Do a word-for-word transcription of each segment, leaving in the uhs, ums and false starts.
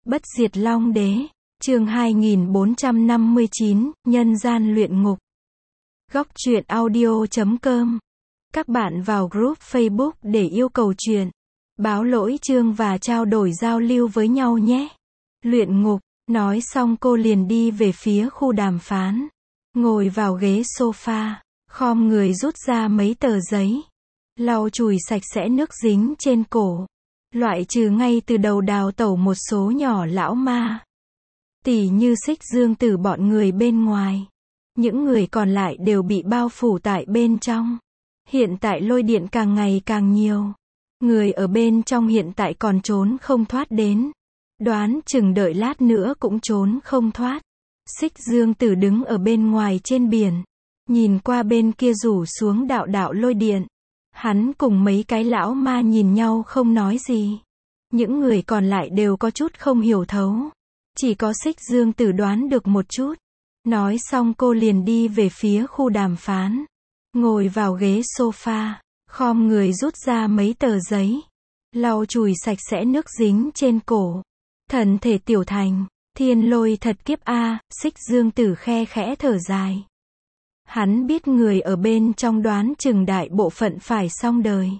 Bất diệt Long Đế, chương hai nghìn bốn trăm năm mươi chín, Nhân gian luyện ngục. Góc truyện audio chấm com. Các bạn vào group Facebook để yêu cầu truyện, báo lỗi chương và trao đổi giao lưu với nhau nhé. Luyện ngục, nói xong cô liền đi về phía khu đàm phán. Ngồi vào ghế sofa, khom người rút ra mấy tờ giấy. Lau chùi sạch sẽ nước dính trên cổ. Loại trừ ngay từ đầu đào tẩu một số nhỏ lão ma. Tỉ như Xích Dương Tử bọn người bên ngoài. Những người còn lại đều bị bao phủ tại bên trong. Hiện tại lôi điện càng ngày càng nhiều. Người ở bên trong hiện tại còn trốn không thoát đến. Đoán chừng đợi lát nữa cũng trốn không thoát. Xích Dương Tử đứng ở bên ngoài trên biển. Nhìn qua bên kia rủ xuống đạo đạo lôi điện. Hắn cùng mấy cái lão ma nhìn nhau không nói gì. Những người còn lại đều có chút không hiểu thấu. Chỉ có Xích Dương Tử đoán được một chút. Nói xong cô liền đi về phía khu đàm phán. Ngồi vào ghế sofa, khom người rút ra mấy tờ giấy. Lau chùi sạch sẽ nước dính trên cổ. Thần thể tiểu thành, thiên lôi thật kiếp a, Xích Dương Tử khe khẽ thở dài. Hắn biết người ở bên trong đoán chừng đại bộ phận phải xong đời.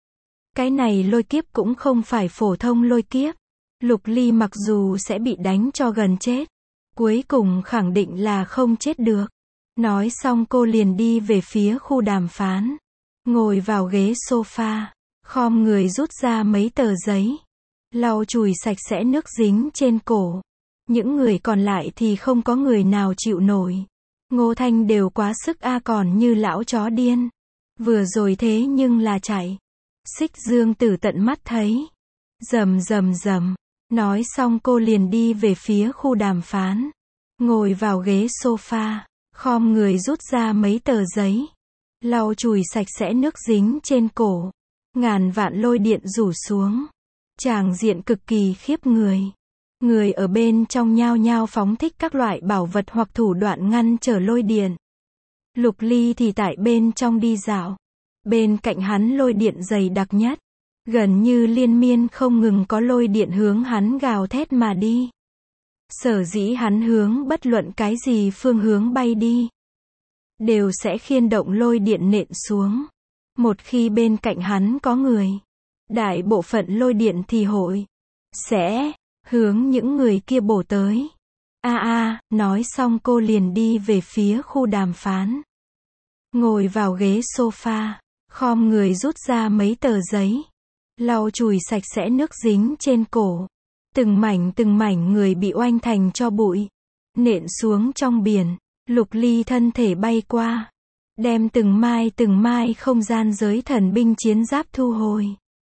Cái này lôi kiếp cũng không phải phổ thông lôi kiếp. Lục Ly mặc dù sẽ bị đánh cho gần chết, cuối cùng khẳng định là không chết được. Nói xong cô liền đi về phía khu đàm phán. Ngồi vào ghế sofa, khom người rút ra mấy tờ giấy. Lau chùi sạch sẽ nước dính trên cổ. Những người còn lại thì không có người nào chịu nổi. Ngô Thanh đều quá sức a, còn như lão chó điên. Vừa rồi thế nhưng là chạy. Xích Dương Tử tận mắt thấy. Rầm rầm rầm. Nói xong cô liền đi về phía khu đàm phán. Ngồi vào ghế sofa, khom người rút ra mấy tờ giấy. Lau chùi sạch sẽ nước dính trên cổ. Ngàn vạn lôi điện rủ xuống. Tràng diện cực kỳ khiếp người. Người ở bên trong nhao nhao phóng thích các loại bảo vật hoặc thủ đoạn ngăn trở lôi điện. Lục Ly thì tại bên trong đi dạo. Bên cạnh hắn lôi điện dày đặc nhất. Gần như liên miên không ngừng có lôi điện hướng hắn gào thét mà đi. Sở dĩ hắn hướng bất luận cái gì phương hướng bay đi, đều sẽ khiên động lôi điện nện xuống. Một khi bên cạnh hắn có người, đại bộ phận lôi điện thì hội sẽ hướng những người kia bổ tới. A a, nói xong cô liền đi về phía khu đàm phán. Ngồi vào ghế sofa, khom người rút ra mấy tờ giấy. Lau chùi sạch sẽ nước dính trên cổ. Từng mảnh từng mảnh người bị oanh thành cho bụi. Nện xuống trong biển. Lục Ly thân thể bay qua. Đem từng mai từng mai không gian giới thần binh chiến giáp thu hồi.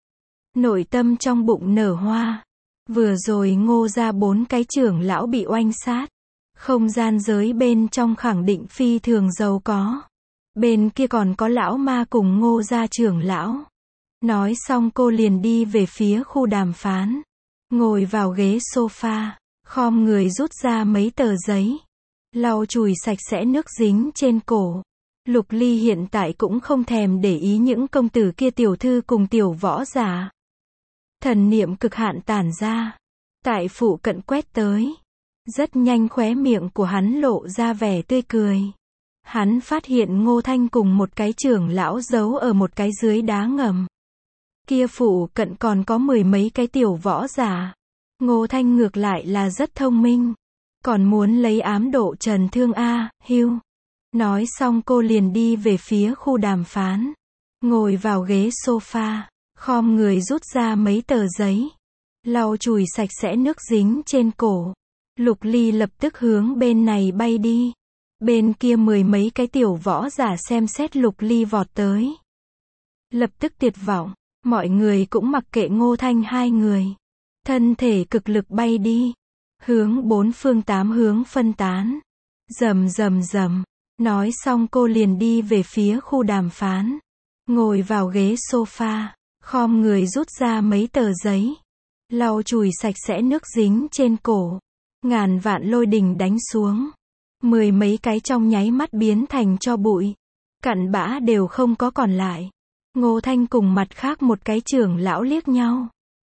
Nội tâm trong bụng nở hoa. Vừa rồi Ngô ra bốn cái trưởng lão bị oanh sát. Không gian giới bên trong khẳng định phi thường giàu có. Bên kia còn có lão ma cùng Ngô gia trưởng lão. Nói xong cô liền đi về phía khu đàm phán. Ngồi vào ghế sofa, khom người rút ra mấy tờ giấy. Lau chùi sạch sẽ nước dính trên cổ. Lục Ly hiện tại cũng không thèm để ý những công tử kia tiểu thư cùng tiểu võ giả. Thần niệm cực hạn tản ra. Tại phụ cận quét tới. Rất nhanh khóe miệng của hắn lộ ra vẻ tươi cười. Hắn phát hiện Ngô Thanh cùng một cái trưởng lão giấu ở một cái dưới đá ngầm. Kia phụ cận còn có mười mấy cái tiểu võ giả. Ngô Thanh ngược lại là rất thông minh. Còn muốn lấy ám độ trần thương a, hưu. Nói xong cô liền đi về phía khu đàm phán. Ngồi vào ghế sofa, khom người rút ra mấy tờ giấy. Lau chùi sạch sẽ nước dính trên cổ. Lục Ly lập tức hướng bên này bay đi. Bên kia mười mấy cái tiểu võ giả xem xét Lục Ly vọt tới. Lập tức tuyệt vọng. Mọi người cũng mặc kệ Ngô Thanh hai người. Thân thể cực lực bay đi. Hướng bốn phương tám hướng phân tán. Rầm rầm rầm. Nói xong cô liền đi về phía khu đàm phán. Ngồi vào ghế sofa. Khom người rút ra mấy tờ giấy. Lau chùi sạch sẽ nước dính trên cổ. Ngàn vạn lôi đình đánh xuống. Mười mấy cái trong nháy mắt biến thành cho bụi. Cặn bã đều không có còn lại. Ngô Thanh cùng mặt khác một cái trưởng lão liếc nhau.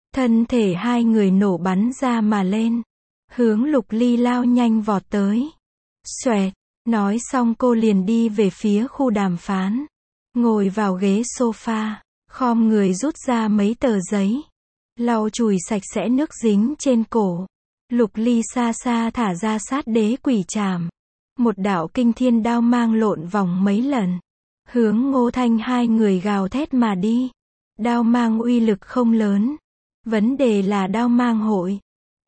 Thân thể hai người nổ bắn ra mà lên. Hướng Lục Ly lao nhanh vọt tới. Xoẹt, nói xong cô liền đi về phía khu đàm phán. Ngồi vào ghế sofa, khom người rút ra mấy tờ giấy. Lau chùi sạch sẽ nước dính trên cổ. Lục Ly xa xa thả ra sát đế quỷ trảm. Một đạo kinh thiên đao mang lộn vòng mấy lần. Hướng Ngô Thanh hai người gào thét mà đi. Đao mang uy lực không lớn. Vấn đề là đao mang hội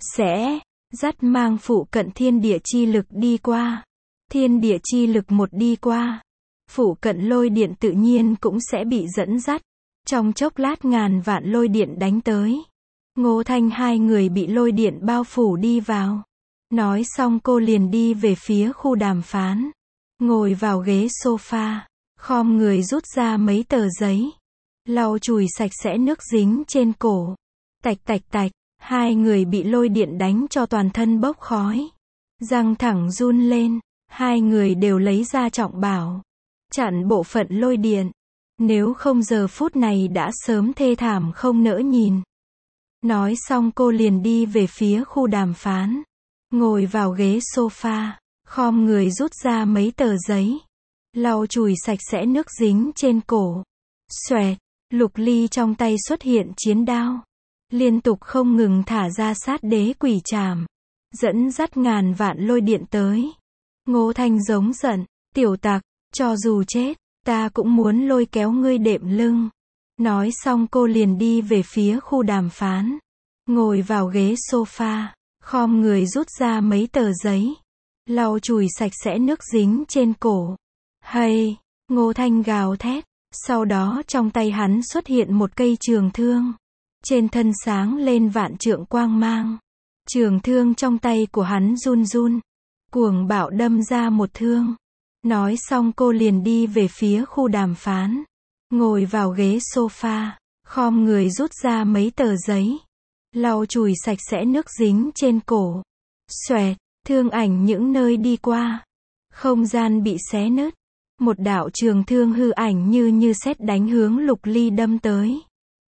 sẽ dắt mang phụ cận thiên địa chi lực đi qua. Thiên địa chi lực một đi qua, phụ cận lôi điện tự nhiên cũng sẽ bị dẫn dắt. Trong chốc lát ngàn vạn lôi điện đánh tới. Ngô Thanh hai người bị lôi điện bao phủ đi vào. Nói xong cô liền đi về phía khu đàm phán. Ngồi vào ghế sofa, khom người rút ra mấy tờ giấy. Lau chùi sạch sẽ nước dính trên cổ. Tạch tạch tạch, hai người bị lôi điện đánh cho toàn thân bốc khói. Răng thẳng run lên, hai người đều lấy ra trọng bảo. Chặn bộ phận lôi điện. Nếu không giờ phút này đã sớm thê thảm không nỡ nhìn. Nói xong cô liền đi về phía khu đàm phán. Ngồi vào ghế sofa, khom người rút ra mấy tờ giấy. Lau chùi sạch sẽ nước dính trên cổ. Xoẹt, Lục Ly trong tay xuất hiện chiến đao. Liên tục không ngừng thả ra sát đế quỷ trảm. Dẫn dắt ngàn vạn lôi điện tới. Ngô Thanh giống giận, tiểu tặc, cho dù chết, ta cũng muốn lôi kéo ngươi đệm lưng. Nói xong cô liền đi về phía khu đàm phán. Ngồi vào ghế sofa, khom người rút ra mấy tờ giấy. Lau chùi sạch sẽ nước dính trên cổ. Hay, Ngô Thanh gào thét. Sau đó trong tay hắn xuất hiện một cây trường thương. Trên thân sáng lên vạn trượng quang mang. Trường thương trong tay của hắn run run. Cuồng bạo đâm ra một thương. Nói xong cô liền đi về phía khu đàm phán. Ngồi vào ghế sofa, khom người rút ra mấy tờ giấy. Lau chùi sạch sẽ nước dính trên cổ. Xoẹt, thương ảnh những nơi đi qua. Không gian bị xé nứt. Một đạo trường thương hư ảnh như như sét đánh hướng Lục Ly đâm tới.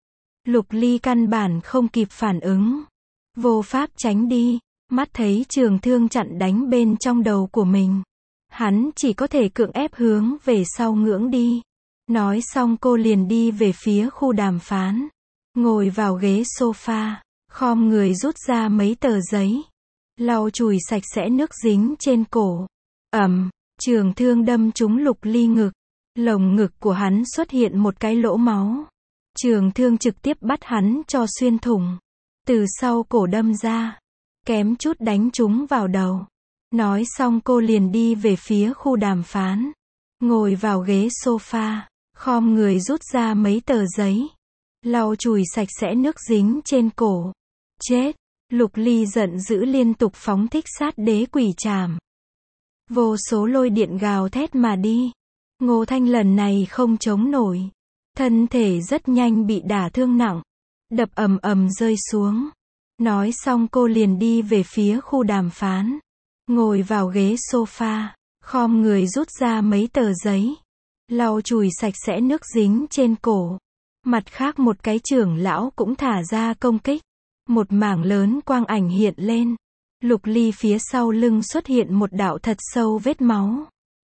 Lục Ly căn bản không kịp phản ứng. Vô pháp tránh đi. Mắt thấy trường thương chặn đánh bên trong đầu của mình. Hắn chỉ có thể cưỡng ép hướng về sau ngưỡng đi. Nói xong cô liền đi về phía khu đàm phán. Ngồi vào ghế sofa, khom người rút ra mấy tờ giấy. Lau chùi sạch sẽ nước dính trên cổ. Ầm, trường thương đâm trúng Lục Ly ngực. Lồng ngực của hắn xuất hiện một cái lỗ máu. Trường thương trực tiếp bắt hắn cho xuyên thủng. Từ sau cổ đâm ra. Kém chút đánh trúng vào đầu. Nói xong cô liền đi về phía khu đàm phán. Ngồi vào ghế sofa, khom người rút ra mấy tờ giấy. Lau chùi sạch sẽ nước dính trên cổ. Chết! Lục Ly giận dữ liên tục phóng thích sát đế quỷ trảm. Vô số lôi điện gào thét mà đi. Ngô Thanh lần này không chống nổi. Thân thể rất nhanh bị đả thương nặng. Đập ầm ầm rơi xuống. Nói xong cô liền đi về phía khu đàm phán. Ngồi vào ghế sofa, khom người rút ra mấy tờ giấy. Lau chùi sạch sẽ nước dính trên cổ. Mặt khác một cái trưởng lão cũng thả ra công kích. Một mảng lớn quang ảnh hiện lên. Lục Ly phía sau lưng xuất hiện một đạo thật sâu vết máu.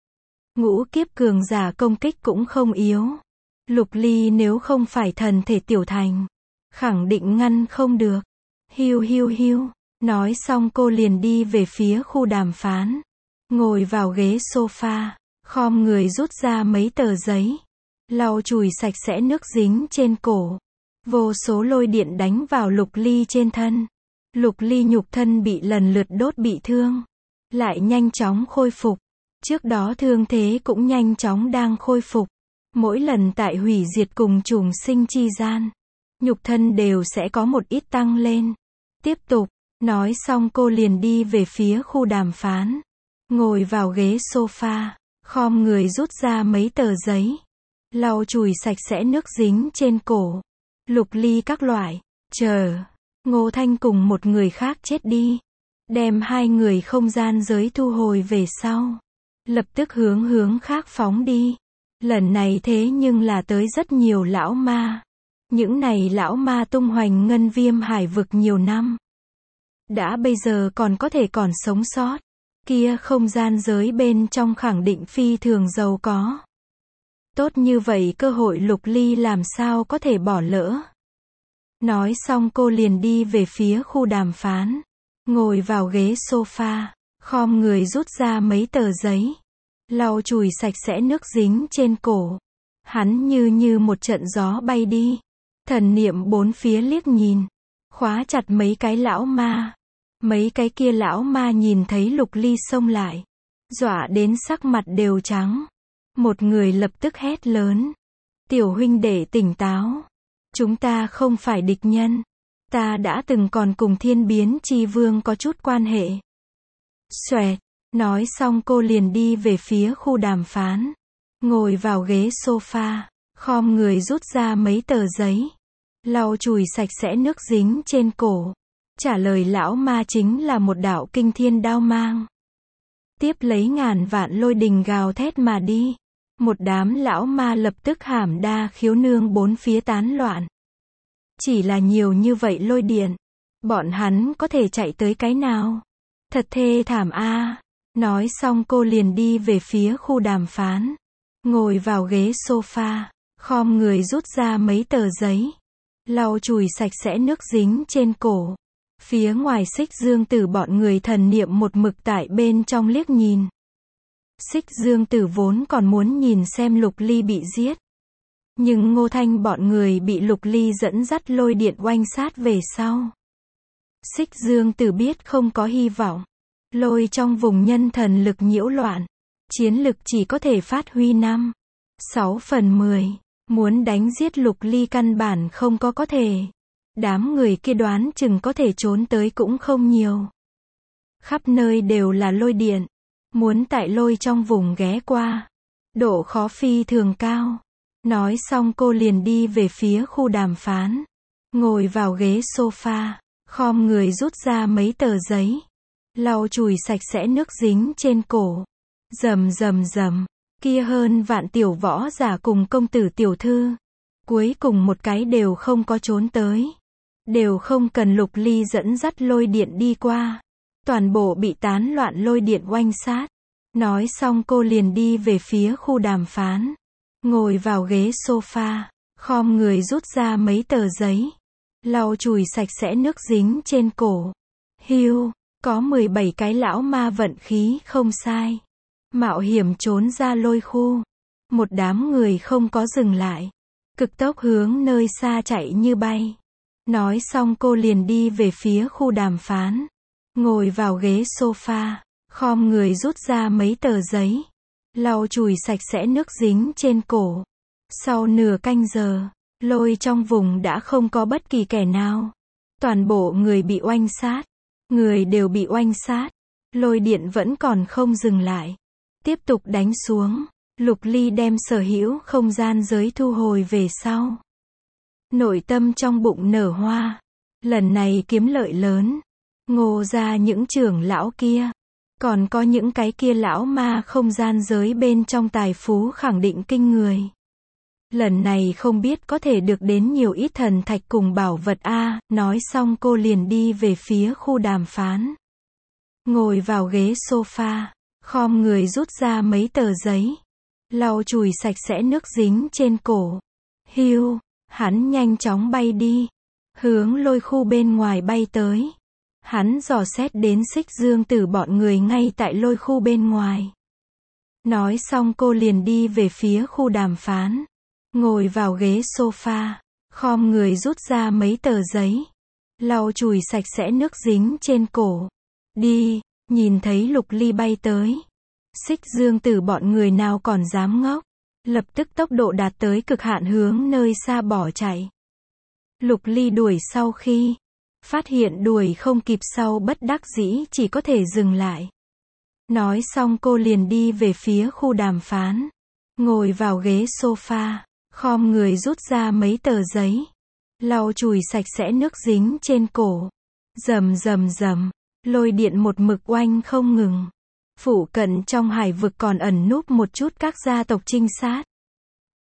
Ngũ kiếp cường giả công kích cũng không yếu. Lục Ly nếu không phải thần thể tiểu thành, khẳng định ngăn không được. Hiu hiu hiu. Nói xong cô liền đi về phía khu đàm phán. Ngồi vào ghế sofa, khom người rút ra mấy tờ giấy. Lau chùi sạch sẽ nước dính trên cổ. Vô số lôi điện đánh vào Lục Ly trên thân. Lục Ly nhục thân bị lần lượt đốt bị thương. Lại nhanh chóng khôi phục. Trước đó thương thế cũng nhanh chóng đang khôi phục. Mỗi lần tại hủy diệt cùng trùng sinh chi gian, nhục thân đều sẽ có một ít tăng lên. Tiếp tục. Nói xong cô liền đi về phía khu đàm phán. Ngồi vào ghế sofa, khom người rút ra mấy tờ giấy. Lau chùi sạch sẽ nước dính trên cổ. Lục Ly các loại. Chờ. Ngô Thanh cùng một người khác chết đi. Đem hai người không gian giới thu hồi về sau. Lập tức hướng hướng khác phóng đi. Lần này thế nhưng là tới rất nhiều lão ma. Những này lão ma tung hoành ngân viêm hải vực nhiều năm. Đã bây giờ còn có thể còn sống sót. Kia không gian giới bên trong khẳng định phi thường giàu có. Tốt như vậy cơ hội Lục Ly làm sao có thể bỏ lỡ. Nói xong cô liền đi về phía khu đàm phán. Ngồi vào ghế sofa, khom người rút ra mấy tờ giấy. Lau chùi sạch sẽ nước dính trên cổ. Hắn như như một trận gió bay đi. Thần niệm bốn phía liếc nhìn. Khóa chặt mấy cái lão ma. Mấy cái kia lão ma nhìn thấy Lục Ly xông lại. Dọa đến sắc mặt đều trắng. Một người lập tức hét lớn. Tiểu huynh đệ tỉnh táo. Chúng ta không phải địch nhân. Ta đã từng còn cùng Thiên Biến Chi Vương có chút quan hệ. Xoẹt. Nói xong cô liền đi về phía khu đàm phán. Ngồi vào ghế sofa. Khom người rút ra mấy tờ giấy. Lau chùi sạch sẽ nước dính trên cổ. Trả lời lão ma chính là một đạo kinh thiên đao mang. Tiếp lấy ngàn vạn lôi đình gào thét mà đi. Một đám lão ma lập tức hàm đa khiếu nương bốn phía tán loạn. Chỉ là nhiều như vậy lôi điện. Bọn hắn có thể chạy tới cái nào? Thật thê thảm a. Nói xong cô liền đi về phía khu đàm phán. Ngồi vào ghế sofa. Khom người rút ra mấy tờ giấy. Lau chùi sạch sẽ nước dính trên cổ. Phía ngoài Xích Dương Tử bọn người thần niệm một mực tại bên trong liếc nhìn. Xích Dương Tử vốn còn muốn nhìn xem Lục Ly bị giết. Nhưng Ngô Thanh bọn người bị Lục Ly dẫn dắt lôi điện oanh sát về sau. Xích Dương Tử biết không có hy vọng. Lôi trong vùng nhân thần lực nhiễu loạn. Chiến lực chỉ có thể phát huy năm, sáu phần mười. Muốn đánh giết Lục Ly căn bản không có có thể. Đám người kia đoán chừng có thể trốn tới cũng không nhiều. Khắp nơi đều là lôi điện. Muốn tại lôi trong vùng ghé qua. Độ khó phi thường cao. Nói xong cô liền đi về phía khu đàm phán. Ngồi vào ghế sofa. Khom người rút ra mấy tờ giấy. Lau chùi sạch sẽ nước dính trên cổ. Rầm rầm rầm. Kia hơn vạn tiểu võ giả cùng công tử tiểu thư. Cuối cùng một cái đều không có trốn tới. Đều không cần Lục Ly dẫn dắt lôi điện đi qua. Toàn bộ bị tán loạn lôi điện oanh sát. Nói xong cô liền đi về phía khu đàm phán. Ngồi vào ghế sofa. Khom người rút ra mấy tờ giấy. Lau chùi sạch sẽ nước dính trên cổ. Hiu, có mười bảy cái lão ma vận khí không sai. Mạo hiểm trốn ra lôi khu. Một đám người không có dừng lại. Cực tốc hướng nơi xa chạy như bay. Nói xong cô liền đi về phía khu đàm phán. Ngồi vào ghế sofa. Khom người rút ra mấy tờ giấy. Lau chùi sạch sẽ nước dính trên cổ. Sau nửa canh giờ, lôi trong vùng đã không có bất kỳ kẻ nào. Toàn bộ người bị oanh sát. Người đều bị oanh sát. Lôi điện vẫn còn không dừng lại. Tiếp tục đánh xuống. Lục Ly đem sở hữu không gian giới thu hồi về sau. Nội tâm trong bụng nở hoa. Lần này kiếm lợi lớn. Ngô ra những trưởng lão kia. Còn có những cái kia lão ma không gian giới bên trong tài phú khẳng định kinh người. Lần này không biết có thể được đến nhiều ít thần thạch cùng bảo vật a. Nói xong cô liền đi về phía khu đàm phán. Ngồi vào ghế sofa. Khom người rút ra mấy tờ giấy. Lau chùi sạch sẽ nước dính trên cổ. Hiu, hắn nhanh chóng bay đi. Hướng lôi khu bên ngoài bay tới. Hắn dò xét đến Xích Dương Tử bọn người ngay tại lôi khu bên ngoài. Nói xong cô liền đi về phía khu đàm phán. Ngồi vào ghế sofa. Khom người rút ra mấy tờ giấy. Lau chùi sạch sẽ nước dính trên cổ. Đi, nhìn thấy Lục Ly bay tới. Xích Dương Tử bọn người nào còn dám ngốc. Lập tức tốc độ đạt tới cực hạn hướng nơi xa bỏ chạy. Lục Ly đuổi sau khi phát hiện đuổi không kịp sau bất đắc dĩ chỉ có thể dừng lại. Nói xong cô liền đi về phía khu đàm phán. Ngồi vào ghế sofa. Khom người rút ra mấy tờ giấy. Lau chùi sạch sẽ nước dính trên cổ. Rầm rầm rầm. Lôi điện một mực oanh không ngừng. Phủ cận trong hải vực còn ẩn núp một chút các gia tộc trinh sát.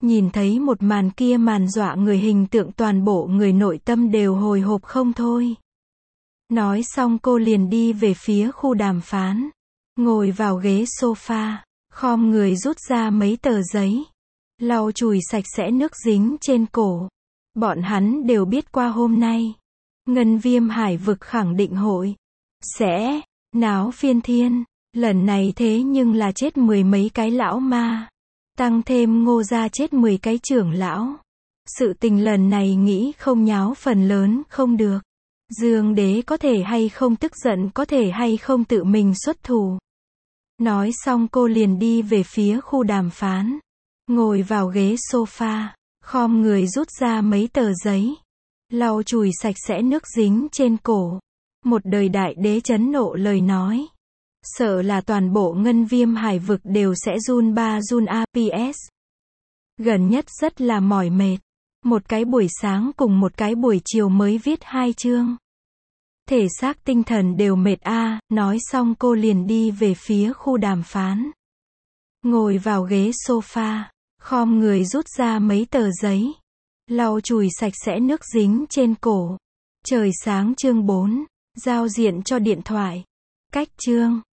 Nhìn thấy một màn kia màn dọa người hình tượng toàn bộ người nội tâm đều hồi hộp không thôi. Nói xong cô liền đi về phía khu đàm phán. Ngồi vào ghế sofa, khom người rút ra mấy tờ giấy. Lau chùi sạch sẽ nước dính trên cổ. Bọn hắn đều biết qua hôm nay. Ngân Viêm Hải Vực khẳng định hội sẽ náo phiên thiên. Lần này thế nhưng là chết mười mấy cái lão ma. Tăng thêm Ngô gia chết mười cái trưởng lão. Sự tình lần này nghĩ không nháo phần lớn không được. Dương đế có thể hay không tức giận, có thể hay không tự mình xuất thủ. Nói xong cô liền đi về phía khu đàm phán. Ngồi vào ghế sofa, khom người rút ra mấy tờ giấy. Lau chùi sạch sẽ nước dính trên cổ. Một đời đại đế chấn nộ lời nói. Sợ là toàn bộ Ngân Viêm Hải Vực đều sẽ run ba run a. pê ét. Gần nhất rất là mỏi mệt. Một cái buổi sáng cùng một cái buổi chiều mới viết hai chương. Thể xác tinh thần đều mệt a. Nói xong cô liền đi về phía khu đàm phán. Ngồi vào ghế sofa, khom người rút ra mấy tờ giấy. Lau chùi sạch sẽ nước dính trên cổ. Trời sáng chương bốn. Giao diện cho điện thoại. Cách chương